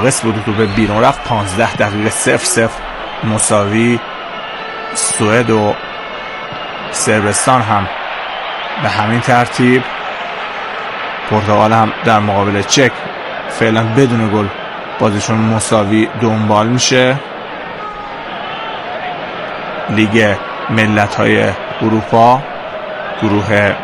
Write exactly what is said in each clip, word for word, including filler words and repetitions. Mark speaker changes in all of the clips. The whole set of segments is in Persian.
Speaker 1: قسم بود تو به بیرون رفت. پانزده دقیقه صفر صفر مساوی. سوئد و صربستان هم به همین ترتیب. پرتغال هم در مقابل چک فعلا بدون گل بازیشون مساوی دنبال میشه. لیگ ملت‌های اروپا گروه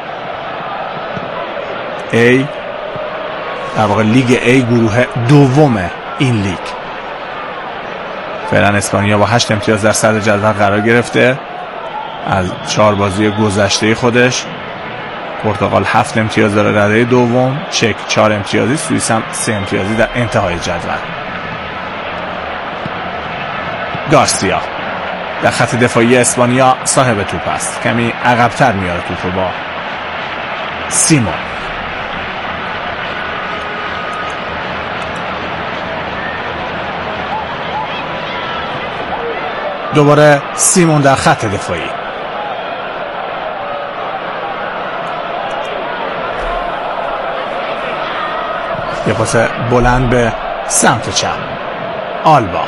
Speaker 1: A، در واقع لیگ A گروه دوم این لیگ. فعلا اسپانیا با هشت امتیاز در صدر جدول قرار گرفته از چهار بازی گذشته خودش. پرتغال هفت امتیاز داره رده دوم، چک چهار امتیازی، سوئیس هم سه امتیازی در انتهای جدول. گارسیا در خط دفاعی اسپانیا صاحب توپ است، کمی عقب‌تر میاره توپ رو با سیمون. دوباره سیمون در خط دفاعی. یه پاس بلند به سمت چپ. آلبا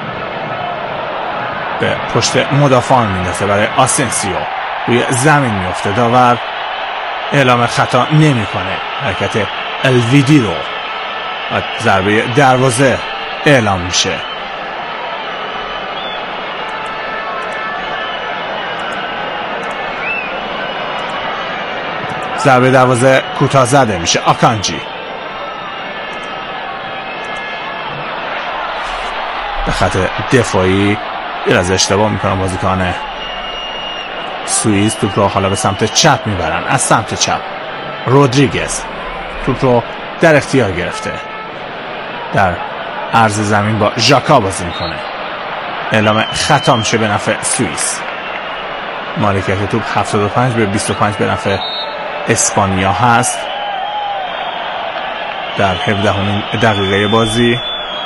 Speaker 1: به پشت مدافعان میندازه برای آسنسیو، روی زمین میفته. داور اعلام خطا نمیکنه. حرکت الویدی رو ضربه دروازه اعلام میشه. ضربه دروازه کوتاه زده میشه. آکانجی به خط دفاعی یه از اشتباه میکنم بازیکن سوئیس. توپ رو حالا به سمت چپ میبرن. از سمت چپ رودریگز توپ رو در اختیار گرفته، در عرض زمین با ژاکا بازی میکنه. اعلام خطا میشه به نفع سوئیس. مالکیت توپ هفتاد و پنج به بیست و پنج به نفع اسپانیا هست. در هفدهمین دقیقه بازی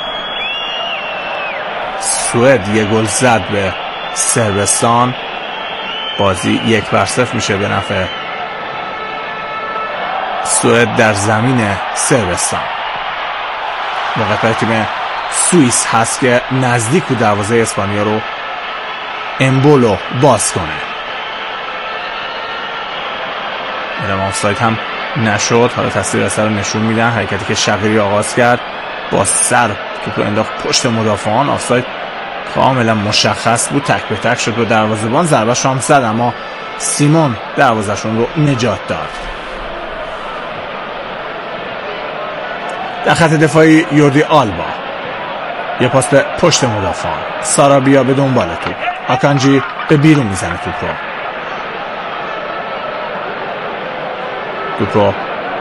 Speaker 1: سوئد یه گل زد به صربستان. بازی یک بر صفر میشه به نفع سوئد در زمین صربستان. موقع تیم سوئیس هست که نزدیک بود دروازه اسپانیا رو امبولو باز کنه. اعلام آفساید هم نشد. حالا تصویر اثر رو نشون میدن. حرکتی که شقیری آغاز کرد با سر توپ رو انداخت پشت مدافعان. آفساید کاملا مشخص بود. تک به تک شد به دروازه‌بان. ضربه‌ش هم زد اما سیمون دروازه‌شون رو نجات داد. در خط دفاعی یوردی آلبا یه پاس به پشت مدافعان. سارابیا به دنبال توپ. آکانجی به بیرون میزنه توپ رو. توپ رو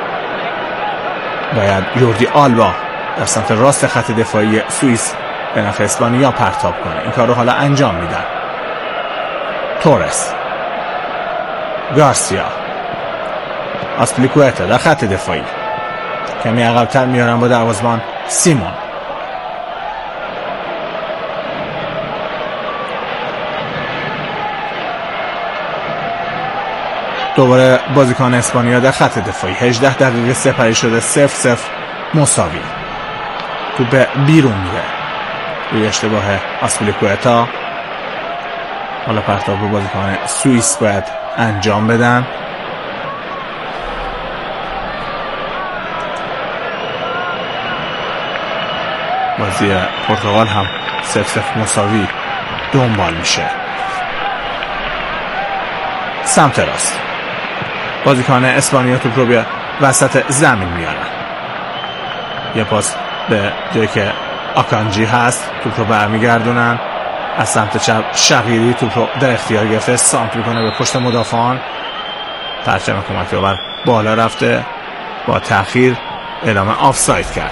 Speaker 1: باید یوردی آلبا در سمت راست خط دفاعی سوئیس به نفع اسپانیا پرتاب کنه. این کار رو حالا انجام میدن. تورس، گارسیا، آسپلیکوئتا در خط دفاعی. کمی عقب‌تر میارن با دروازه‌بان سیمون. دوباره بازیکن اسپانیا در خط دفاعی. هجده دقیقه سپری شده. صفر صفر مساوی. تو به بیرون میره روی اشتباه آسپلیکوئتا. حالا پرتاب به بازیکن سوئیس باید انجام بدن. بازی پرتغال هم صفر صفر مساوی دنبال میشه. سمت راست بازیکن اسپانیا توپ رو به وسط زمین میارن. یه پاس به جایی که آکانجی هست توپ رو برمیگردونن. از سمت چپ شقیری توپ رو در اختیار گرفته. سانت میکنه به پشت مدافعان. پرچم کمک آور بالا رفته. با تأخیر اعلام آفساید کرد.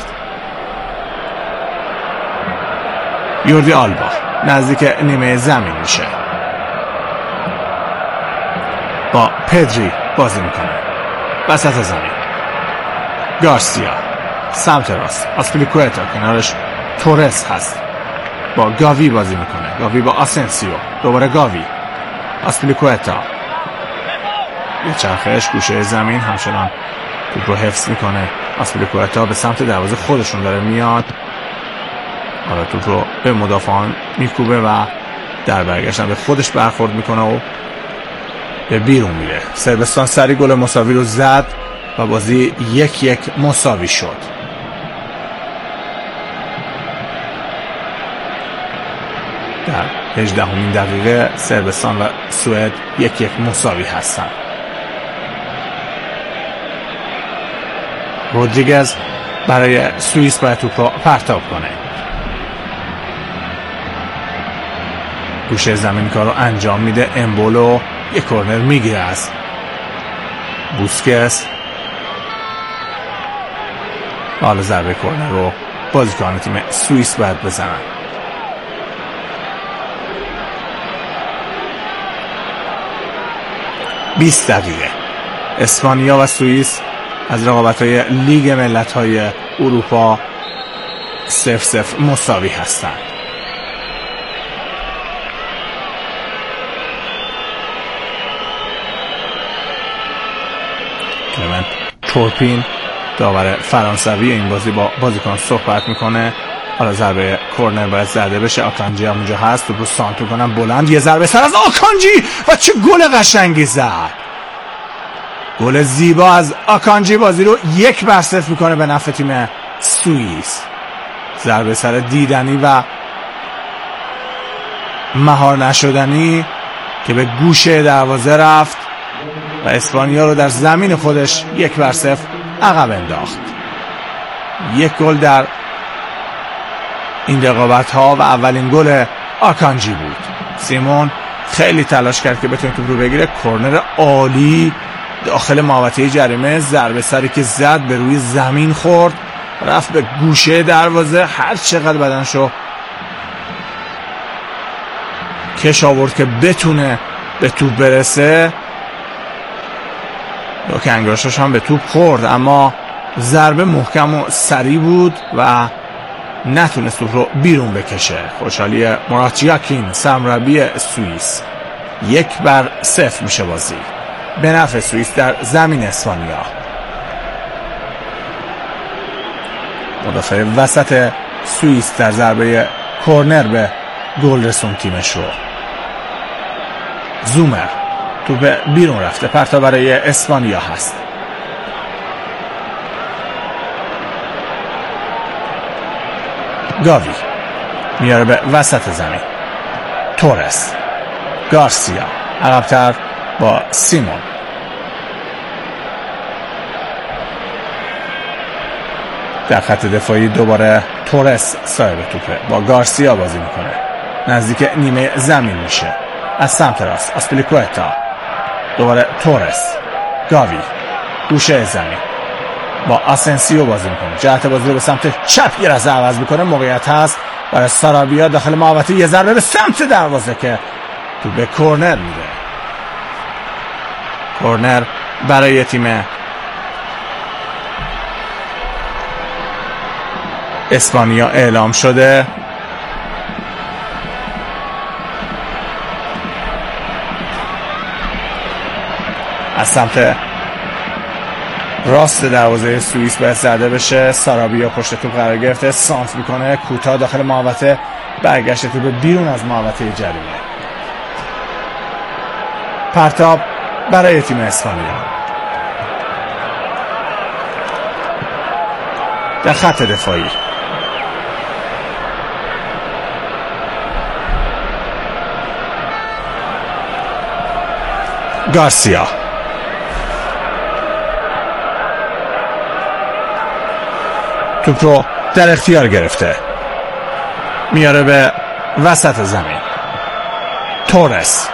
Speaker 1: یوردی آلبا نزدیک نیمه زمین میشه. با پدری بازی میکنه وسط زمین. گارسیا سمت راست. آسپلیکوئتا کنارش تورس هست. با گاوی بازی میکنه. گاوی با آسنسیو. دوباره گاوی. آسپلیکوئتا یه چرخش گوشه زمین. همچنان توپ رو حفظ میکنه. آسپلیکوئتا به سمت دروازه خودشون داره میاد. حالا توپ رو به مدافعان میکوبه و در برگشتن به خودش برخورد میکنه و به بیرون میره. صربستان سری گل مساوی رو زد و بازی یک یک مساوی شد. در هجدهمین دقیقه صربستان و سوئد یک یک مساوی هستند. رودریگز برای سوئیس باید توپ رو پرتاب کنه. گوشه زمین کار رو انجام میده. امبولو یک کورنر میگیره از بوسکس. حالا ضربه کورنر رو بازیکن تیم سوئیس باید بزنن. بیست دقیقه اسپانیا و سوئیس از رقابت‌های لیگ ملت‌های اروپا صفر صفر مساوی هستند. کلمنت تورپین داور فرانسوی این بازی با بازیکن صحبت میکنه. حالا ضربه کورنر باید زده بشه. آکانجی هم اونجا هست. توپ رو سانتر کنم بلند. یه ضربه سر از آکانجی و چه گل قشنگی زد. گل زیبا از آکانجی بازی رو یک بر صفر میکنه به نفع تیم سوئیس. ضربه سر دیدنی و مهار نشدنی که به گوشه دروازه رفت و اسپانیا رو در زمین خودش یک بر صفر عقب انداخت. یک گل در این رقابت ها و اولین گل آکانجی بود. سیمون خیلی تلاش کرد که بتونه توپ رو بگیره. کورنر عالی داخل محوطه جریمه. ضربه سری که زد به روی زمین خورد، رفت به گوشه دروازه. هر چقدر بدنشو کش آورد که بتونه به توپ برسه. دو انگشتاش هم به توپ خورد اما ضربه محکم و سری بود و نتونست توپ رو بیرون بکشه. خوشحالی مرات یاکین سرمربی سوئیس. یک بر صفر میشه بازی به نفع سوئیس در زمین اسپانیا. مدافع وسط سوئیس در ضربه کورنر به گل رسون تیمش رو. زومر توپ بیرون رفته. پرتاب برای اسپانیا هست. گاوی میاره به وسط زمین. تورس، گارسیا عقب‌تر با سیمون. در خط دفاعی دوباره تورس صاحب توپه. با گارسیا بازی میکنه. نزدیک نیمه زمین میشه. از سمت راست آسپلیکوئتا. دوباره تورس. گاوی گوشه زمین با آسنسیو بازی میکنه. جهت بازی رو به سمت چپ یه لحظه عوض میکنه. موقعیت هست برای سارابیا داخل محوطه. یه ضربه به سمت دروازه که تو به کورنر میره. کورنر برای تیم اسپانیا اعلام شده. از سمت راست دروازه سوئیس باید زده بشه. سارابیا پشت توپ قرار گرفته. سانت میکنه کوتاه داخل محوطه. برگشت توپ بیرون از محوطه جریمه. پرتاب برای تیم اسپانیا. در خط دفاعی گارسیا توپ رو در اختیار گرفته. میاره به وسط زمین. تورس.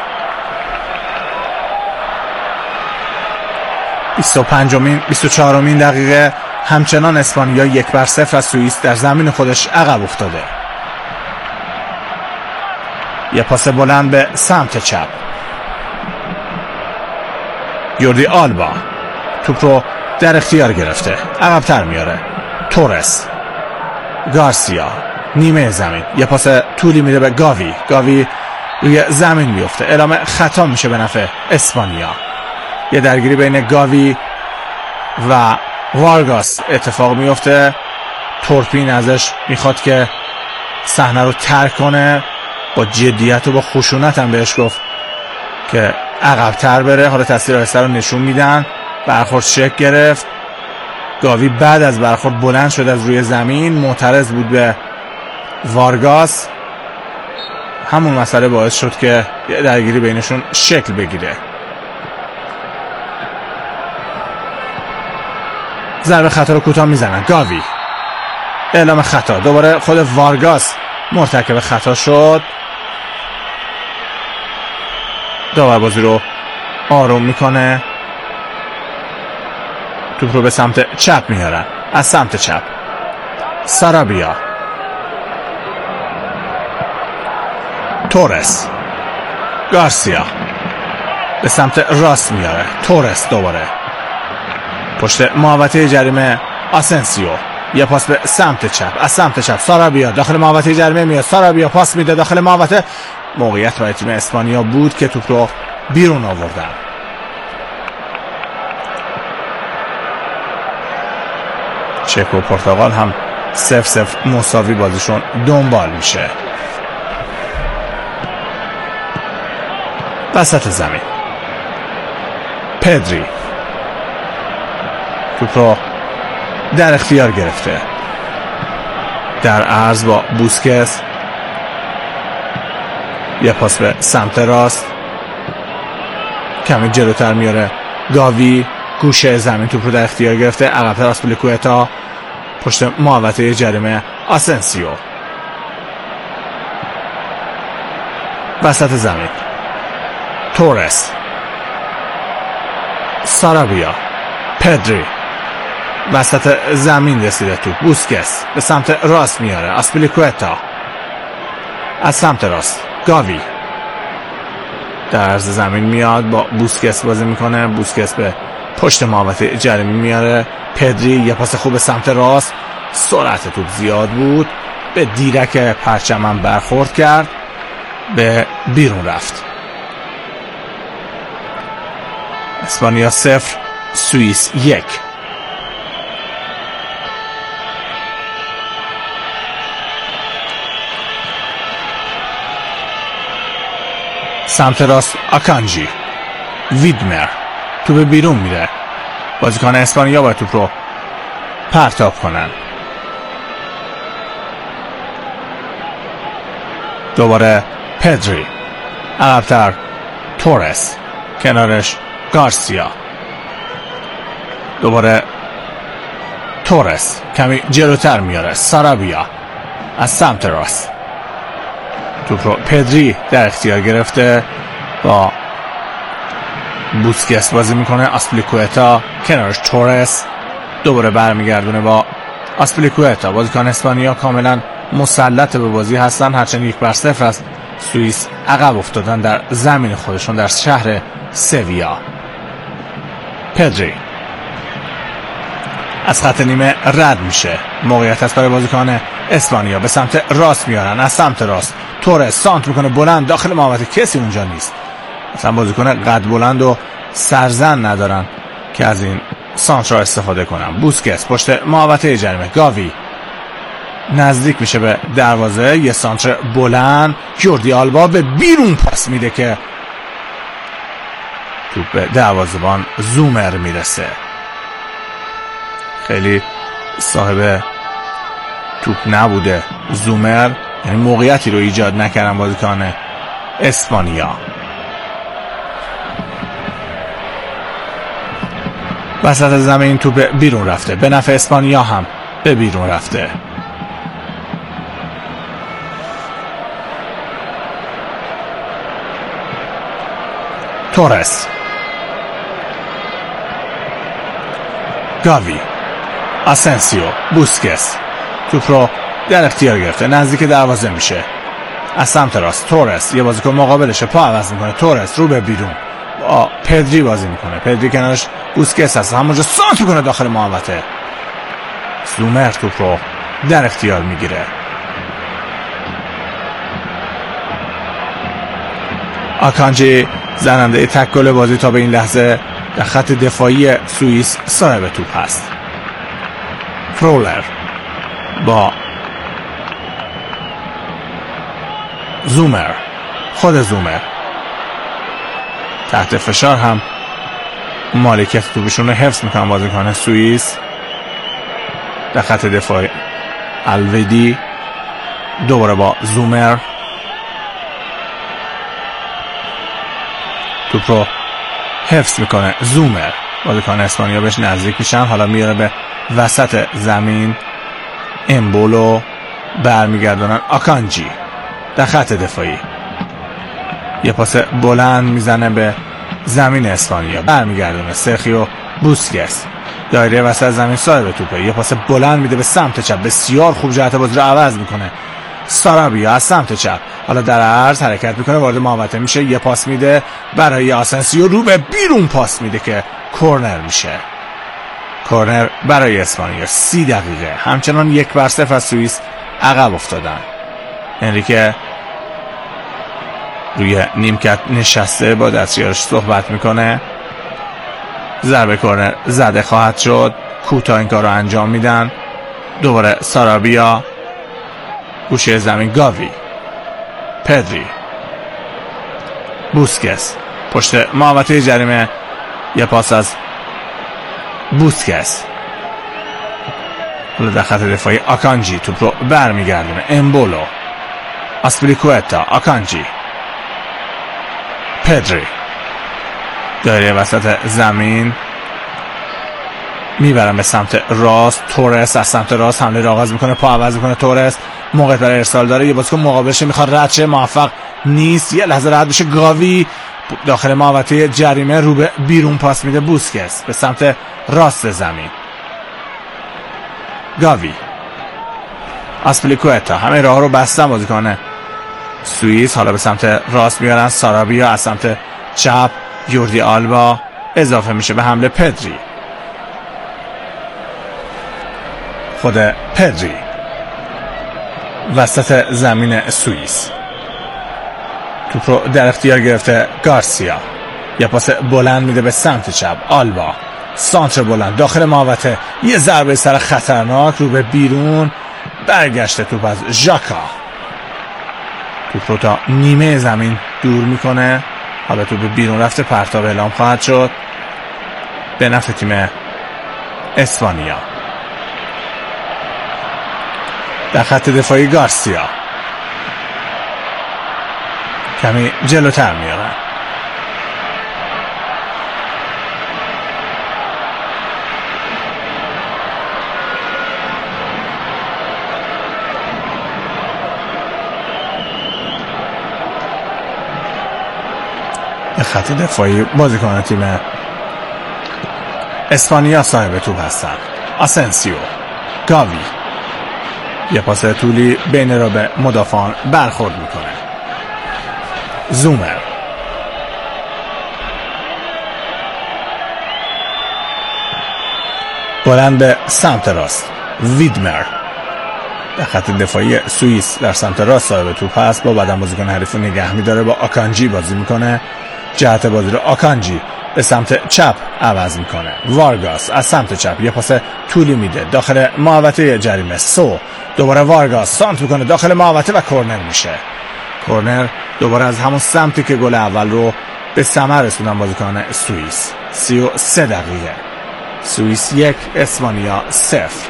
Speaker 1: بیست و پنجمین بیست و چهارمین دقیقه همچنان اسپانیا یک بر صفر از سوئیس در زمین خودش عقب افتاده. یه پاس بلند به سمت چپ. یوردی آلبا توپ رو در اختیار گرفته. عقب‌تر میاره. تورس. گارسیا نیمه زمین. یه پاس طولی میده به گاوی. گاوی روی زمین میفته. اعلام خطا میشه به نفع اسپانیا. یه درگیری بین گاوی و وارگاس اتفاق میفته. تورپین ازش میخواد که صحنه رو ترک کنه، با جدیت و با خشونت هم بهش گفت که عقب‌تر بره. حالا تصویر آهسته رو نشون میدن. برخورد شکل گرفت. گاوی بعد از برخورد بلند شد از روی زمین، معترض بود به وارگاس. همون مسئله باعث شد که درگیری بینشون شکل بگیره. ضربه خطا رو کوتاه میزنن. گاوی اعلام خطا. دوباره خود وارگاس مرتکب خطا شد. داور بازی رو آروم میکنه. توپ رو به سمت چپ میارن. از سمت چپ سارابیا، تورس، گارسیا به سمت راست میاره. تورس دوباره پشت محوطه جریمه. آسنسیو یه پاس به سمت چپ. از سمت چپ سارابیا داخل محوطه جریمه میاد. سارابیا پاس میده داخل محوطه. موقعیت برای تیم اسپانیا بود که توپ رو بیرون آوردن. چک و پرتغال هم صفر صفر مساوی بازیشون دنبال میشه. وسط زمین پدری توپ رو در اختیار گرفته. در عرض با بوسکس. یه پاس به سمت راست. کمی جلوتر میاره. گاوی گوشه زمین توپ رو در اختیار گرفته. عقب‌تر آسپلیکوئتا پشت محوطه جریمه. آسنسیو وسط زمین. تورس، سارابیا، پدری وسط زمین رسیده توپ. بوسکس به سمت راست میاره. آسپلیکوئتا از سمت راست. گاوی در عرض زمین میاد، با بوسکس بازی میکنه. بوسکس به پشت محوطه جریمه میاره. پدری یه پاس خوب سمت راست. سرعت توپ زیاد بود. به دیرک پرچمم برخورد کرد. به بیرون رفت. اسپانیا صفر سوئیس یک. سمت راست آکانجی، ویدمر توپ بیرون میره. بازیکن اسپانیا باید توپ رو پرتاب کنن. دوباره پدری، عقب‌تر تورس، کنارش گارسیا. دوباره تورس کمی جلوتر میاره. سارابیا از سمت راست توپ رو پدری در اختیار گرفته، با بوسکس بازی میکنه. آسپلیکوئتا کنارش تورس. دوباره برمیگردونه با آسپلیکوئتا. بازیکن اسپانیا کاملا مسلط به بازی هستن، هرچند یک بر صفر است. سوئیس عقب افتادن در زمین خودشون در شهر سویا. پدری از خط نیمه رد میشه. موقعیت است برای بازیکن اسپانیا. به سمت راست میارن. از سمت راست تورس سانت میکنه بلند داخل محوطه. کسی اونجا نیست. مثلا بازیکن قد بلند و سرزن ندارن که از این سانت را استفاده کنن. بوسکس پشت محوطه جریمه. گاوی نزدیک میشه به دروازه. یه سانتر بلند. جوردی آلبا به بیرون پاس میده که توپ به دروازه‌بان زومر میرسه. خیلی صاحب توپ نبوده زومر، یعنی موقعیتی رو ایجاد نکردن بازیکن اسپانیا. وسط زمین توپ بیرون رفته. به نفع اسپانیا هم به بیرون رفته. تورس، گاوی، آسنسیو، بوسکس توپ رو در اختیار گرفته. نزدیک دروازه میشه. از سمت راست تورس یه بازیکن مقابلشه، پا عوض میکنه. تورس رو به بیرون با پدری بازی میکنه. پدری کنارش بوسکس هست. همونجا سانت میکنه داخل محوطه. زومر توپ رو در اختیار میگیره. آکانجی زننده تک گل بازی تا به این لحظه در خط دفاعی سوئیس صاحب توپ هست. فرولر با زومر، خود زومر تحت فشار هم مالکیت توپشون رو حفظ میکنن بازیکن سوئیس. در خط دفاعی الودی دوباره با زومر، توپ رو حفظ میکنه زومر، بازیکن اسپانیا بهش نزدیک میشن، حالا میاره به وسط زمین، امبولو برمیگردونن آکانجی در خط دفاعی، یه پاس بلند میزنه به زمین اسپانیا، برمیگردونه سرخیو بوسکس، دایره وسط زمین صاحب توپه، یه پاس بلند میده به سمت چپ، بسیار خوب جهت بازی رو عوض میکنه سارابیا از سمت چپ، حالا در عرض حرکت میکنه، وارد محوطه میشه، یه پاس میده برای آسنسیو، رو به بیرون پاس میده که کورنر میشه. کورنر برای اسپانیا. سی دقیقه همچنان یک بر صفر از سوئیس عقب افتادن. انریکه روی نیمکت نشسته با دستیارش صحبت میکنه. ضربه کورنر زده خواهد شد، کوتاه این کار رو انجام میدن. دوباره سارابیا، گوشه زمین گاوی، پدری، بوسکس پشت محوطه جریمه، یه پاس از بوسکس، حالا در خط دفاعی آکانجی توپ رو برمیگردونه، امبولو، آسپلیکوئتا، آکانجی، پدری، دایره وسط زمین میبرن به سمت راست، تورس از سمت راست حمله را آغاز میکنه، پا عوض میکنه، تورس موقع برای ارسال داره، یه بازیکن مقابلش میخواد رد شه، موفق نیست، یه لحظه رد بشه، گاوی داخل محوطه جریمه رو به بیرون پاس میده، بوسکس به سمت راست زمین، گاوی، آسپلیکوئتا، همه راه رو بستن بازیکن سوئیس، حالا به سمت راست میارن، سارابیا از سمت چپ، یوردی آلبا اضافه میشه به حمله، پدری، خود پدری وسط زمین سوئیس توپ رو در اختیار گرفته، گارسیا یه پاس بلند میده به سمت چپ، آلبا سانتر بلند داخل محوطه، یه ضربه سر خطرناک رو به بیرون، برگشته توپ از ژاکا، توپ رو تا نیمه زمین دور میکنه، حالا توپ به بیرون رفته، پرتاب اعلام خواهد شد به نفع تیم اسپانیا. در خط دفاعی گارسیا کمی جلوتر میارن، در خط دفاعی بازیکن تیم اسپانیا صاحب توپ هستن، آسنسیو، گاوی، یه پاس طولی بین را به مدافعان برخورد میکنه، زومر، بلند به سمت راست، ویدمر، در خط دفاعی سوئیس در سمت راست صاحب توپ هست، با بدن بازیکن حریف رو نگه میداره، با آکانجی بازی میکنه، جهت بازی رو آکانجی به سمت چپ عوض میکنه، وارگاس از سمت چپ یه پاس طولی میده داخل محوطه جریمه، سو دوباره وارگاس سانت میکنه داخل محوطه و کورنر میشه. کورنر دوباره از همون سمتی که گل اول رو به ثمر رسوندن بازیکن سوئیس. سی و سه دقیقه، سوئیس یک، اسپانیا صفر.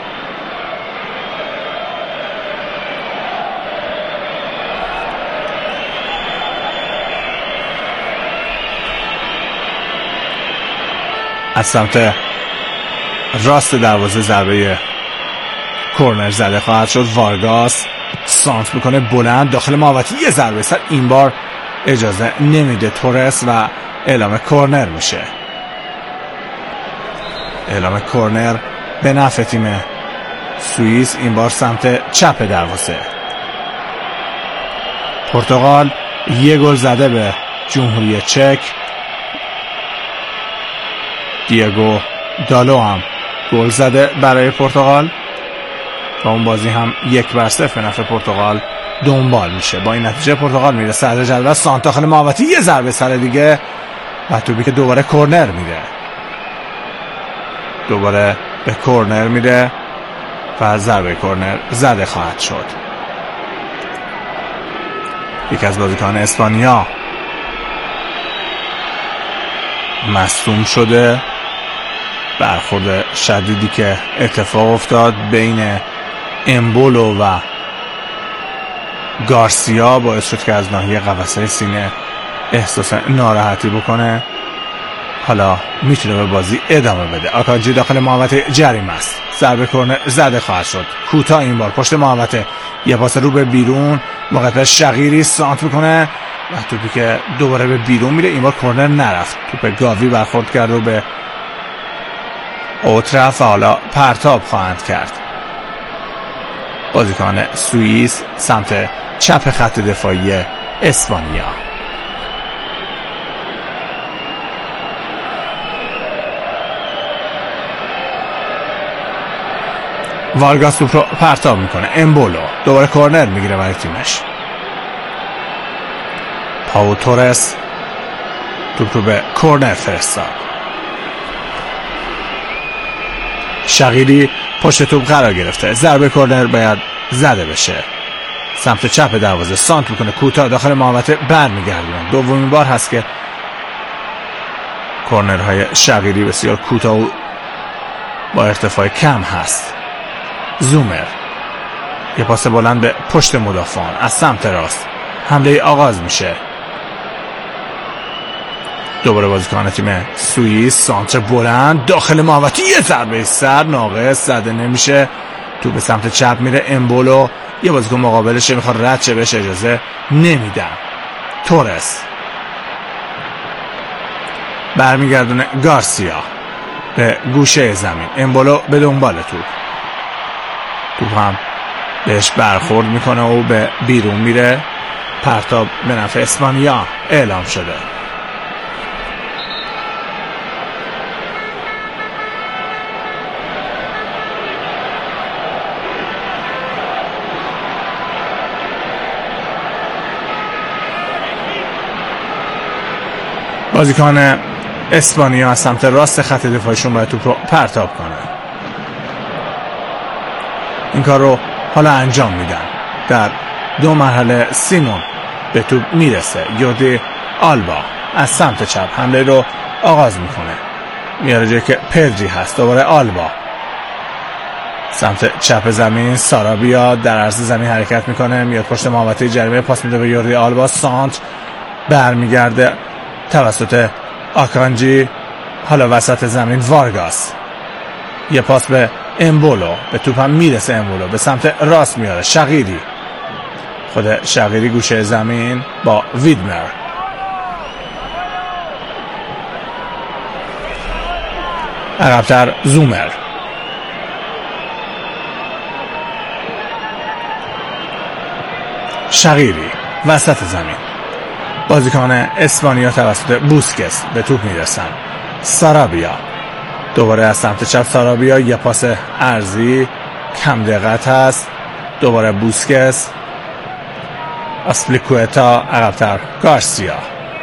Speaker 1: از سمت راست دروازه ضربه کورنر زده خواهد شد، وارگاس سانت میکنه بلند داخل محوطه، یه ضربه سر این بار اجازه نمیده تورس و اعلام کورنر میشه. اعلام کورنر به نفع تیم سوئیس، این بار سمت چپ دروازه. پرتغال یه گل زده به جمهوری چک، دیگو دالو هم گل زده برای پرتغال و اون بازی هم یک بر صفر به نفع پرتغال دنبال میشه. با این نتیجه پرتغال میره صدر جدول، سانت داخل محوطه، یه ضربه سر دیگه و توپی که دوباره کورنر میده، دوباره به کورنر میده و ضربه کورنر زده خواهد شد. یکی از بازیکنان اسپانیا مصدوم شده. برخورد شدیدی که اتفاق افتاد بین امبولو و گارسیا باعث شد که از ناحیه قفسه سینه احساس ناراحتی بکنه. حالا میتونه به بازی ادامه بده. آکانجی داخل محوطه جریمه است. ضربه کرنر زده خواهد شد. کوتاه این بار پشت محوطه، یه پاس رو به بیرون، موقع شقیری سانت میکنه و توپی که دوباره به بیرون میره. این بار کرنر نرفت. توپ گاوی برخورد کرد رو به اوترف و حالا پرتاب خواهند کرد. بازیکن سوئیس سمت چپ خط دفاعی اسپانیا. وارگاس توپ رو پرتاب میکنه. امبولو دوباره کورنر میگیره برای تیمش. پاو تورس توپ رو به کورنر فرستاد. شقیری پشت توپ قرار گرفته. ضربه کورنر باید زده بشه. سمت چپ دروازه سانت میکنه، کوتاه داخل محوطه برمیگردونه. دومین بار هست که کورنرهای شقیری بسیار کوتاه و با ارتفاع کم هست. زومر یه پاس بلند به پشت مدافعان از سمت راست. حمله آغاز میشه. دوباره بازیکن تیم سوئیس سانتر بلند داخل محوطه، یه ضربه سر ناقص، زده نمیشه. تو به سمت چپ میره. امبولو یه بازیکن مقابلش میخواد رد شه، بهش اجازه نمیدن. تورس برمیگردونه گارسیا به گوشه زمین. امبولو به دنبال توپ. توپ هم بهش برخورد میکنه و به بیرون میره. پرتاب به نفع اسپانیا اعلام شده. بازیکن اسپانیا از سمت راست خط دفاعشون باید توپ رو پرتاب کنه. این کار رو حالا انجام میدن. در دو مرحله سیمون به توپ میرسه. یوردی آلبا از سمت چپ حمله رو آغاز میکنه. میاره جایی که پدری هست. دوباره آلبا سمت چپ زمین. سارابیا در عرض زمین حرکت میکنه، میاد پشت محوطه جریمه، پاس میده به یوردی آلبا. سانت برمیگرده توسط آکانجی. حالا وسط زمین وارگاس یه پاس به امبولو، به توپ هم میرسه. امبولو به سمت راست میاره. شقیری خود شقیری گوشه زمین با ویدمر. عقب‌تر زومر. شقیری وسط زمین. بازیکن اسپانیا توسط بوسکس به توپ میرسن. سارابیا دوباره از سمت چپ. سارابیا یه پاس عرضی کم دقت هست. دوباره بوسکس. اسپلیکوئتا عقب‌تر. گارسیا.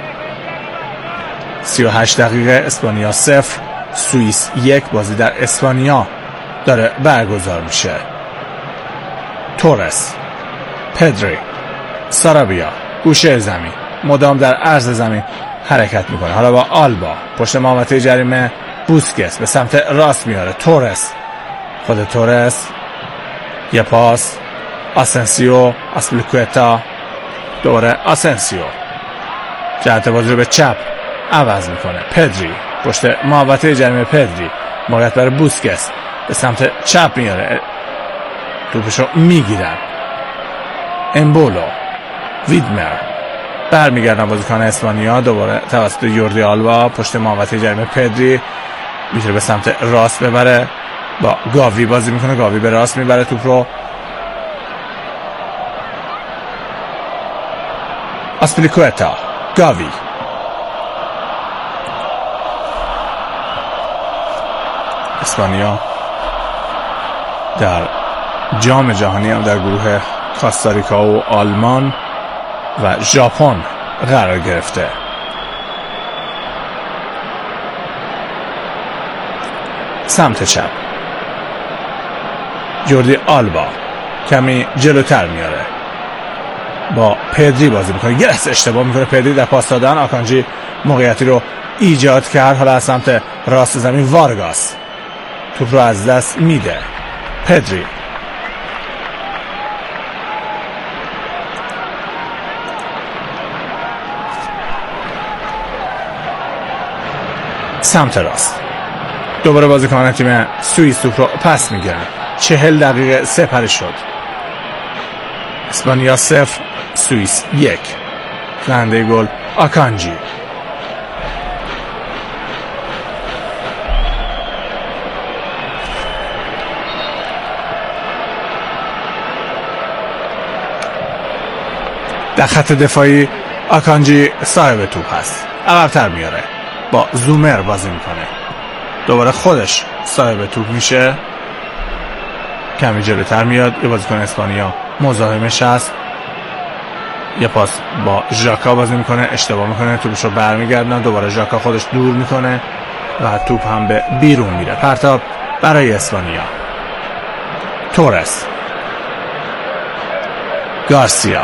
Speaker 1: سی و هشت دقیقه اسپانیا صفر سوئیس یک. بازی در اسپانیا داره برگزار میشه. تورس، پدری، سارابیا گوشه زمین، مدام در عرض زمین حرکت میکنه. حالا با آلبا پشت محوطه جریمه. بوسکس به سمت راست میاره. تورس، خود تورس یه پاس. آسنسیو، اسپلیکوئتا، دوباره آسنسیو جهت بازی رو به چپ عوض میکنه. پدری پشت محوطه جریمه. پدری موقعیت برای بوسکس به سمت چپ میاره، توپشو میگیرن. امبولو، ویدمر برمیگردن بازیکن اسپانیا. دوباره توسط یوردی آلبا پشت محوطه جریمه. پدری میتونه به سمت راست ببره، با گاوی بازی میکنه. گاوی به راست میبره توپ رو. اسپلیکوئتا، گاوی اسپانیا در جام جهانی هم در گروه کاستاریکا و آلمان و ژاپن قرار گرفته. سمت چپ یوردی آلبا کمی جلوتر میاره. با پدری بازی میکنه. یه لحظه اشتباه میکنه پدری در پاس دادن. آکانجی موقعیتی رو ایجاد کرد. حالا از سمت راست زمین وارگاس توپ رو از دست میده. پدری سمت راست دوباره بازیکن تیم سوئیس توپ رو پس میگیرن. چهل دقیقه سپری شد. اسپانیا صفر سوئیس یک. زنده گل آکانجی. در خط دفاعی آکانجی صاحب توپ هست. عقب‌تر میاره. با زومر بازی میکنه. دوباره خودش صاحب توپ میشه. کمی جلوتر میاد. یه بازیکن اسپانیا مزاحمش هست. یه پاس با ژاکا بازی میکنه. اشتباه میکنه. توپش رو برمیگردن. دوباره ژاکا خودش دور میکنه و توپ هم به بیرون میره. پرتاب برای اسپانیا. تورس. گارسیا.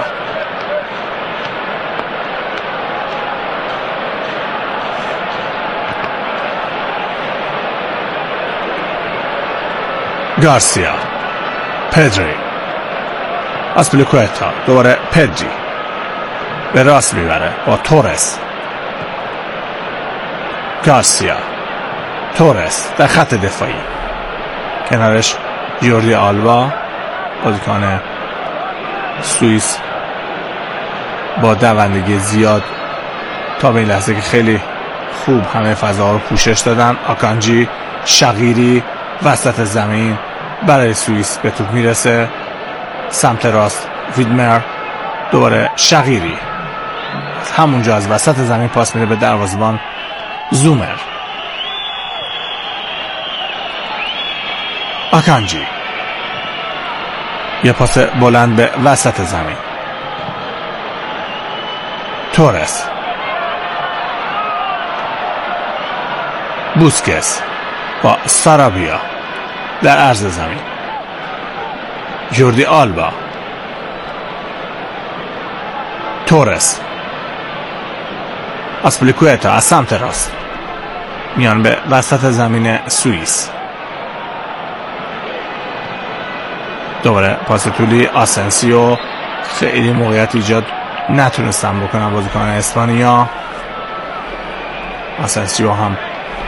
Speaker 1: گارسیا. پدری. آسپلیکوئتا. دوباره پدری به راست میبره با تورس. گارسیا. تورس در خط دفاعی. کنارش جوردی آلبا بازیکن سوئیس با دوندگی زیاد تا به این لحظه که خیلی خوب همه فضاها رو پوشش دادن. آکانجی. شقیری وسط زمین برای سوئیس به توپ میرسه. سمت راست ویدمر. دوباره شقیری همونجا از وسط زمین پاس میده به دروازه‌بان زومر. آکانجی. یه پاس بلند به وسط زمین. تورس. بوسکس با سارابیا در عرض زمین. جوردی آلبا. تورس. آسپلیکوئتا از سمت راست میان به وسط زمین سوئیس. دوباره پاس طولی. آسنسیو. خیلی موقعیت ایجاد نتونستن بکنن بازیکن اسپانیا. آسنسیو هم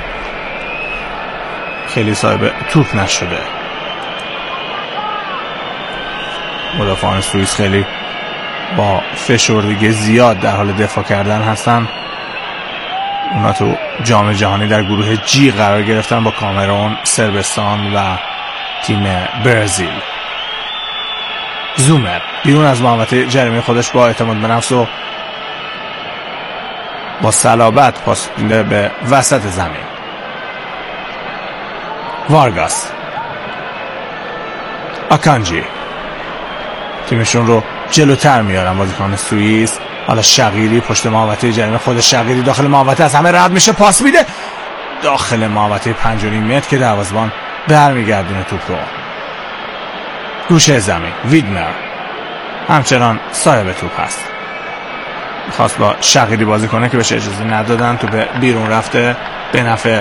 Speaker 1: خیلی صاحب توپ نشده. مدافعان سوئیس خیلی با فشردگی زیاد در حال دفاع کردن هستن. اونا تو جام جهانی در گروه جی قرار گرفتن با کامرون، صربستان و تیم برزیل. زومر بیرون از محوطه جریمه خودش با اعتماد به نفس و با صلابت پاس میده به وسط زمین. وارگاس. آکانجی. تیمشون رو جلوتر میارن بازیکن سوئیس. حالا شقیری پشت محوطه جریمه خود. شقیری داخل محوطه از همه رد میشه. پاس میده داخل محوطه پنج و نیم متر که دروازه‌بان برمیگردونه توپ رو. گوشه زمین. ویدمر همچنان صاحب توپ هست. خواست با شقیری بازی کنه که بهش اجازه ندادن. توپ بیرون رفته به نفع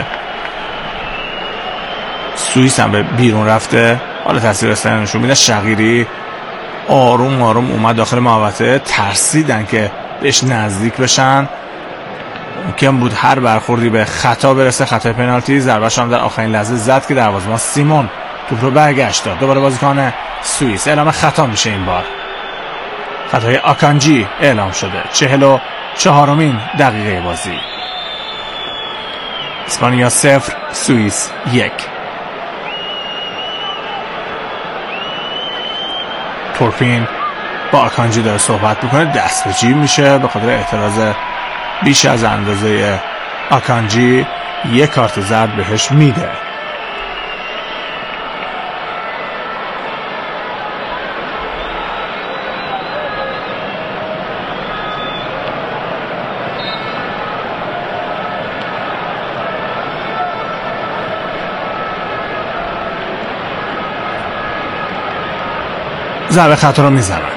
Speaker 1: سوئیس هم به بیرون رفته. حالا تاثیر رسانه‌ای نشون میده. شقیری آروم آروم اومد داخل محوطه. ترسیدن که بهش نزدیک بشن. ممکن بود هر برخوردی به خطا برسه. خطای پنالتی. ضربه‌ش هم در آخرین لحظه زد که دروازه‌بان سیمون توپ رو برگشت داد. دوباره بازیکن سوئیس. اعلام خطا میشه این بار. خطای آکانجی اعلام شده. چهل و چهارمین دقیقه بازی. اسپانیا صفر سوئیس یک. تورپین با آکانجی داره صحبت میکنه. دست به جیب میشه به خاطر اعتراض بیش از اندازه آکانجی. یک کارت زرد بهش میده. ضربه خطا رو میزنن.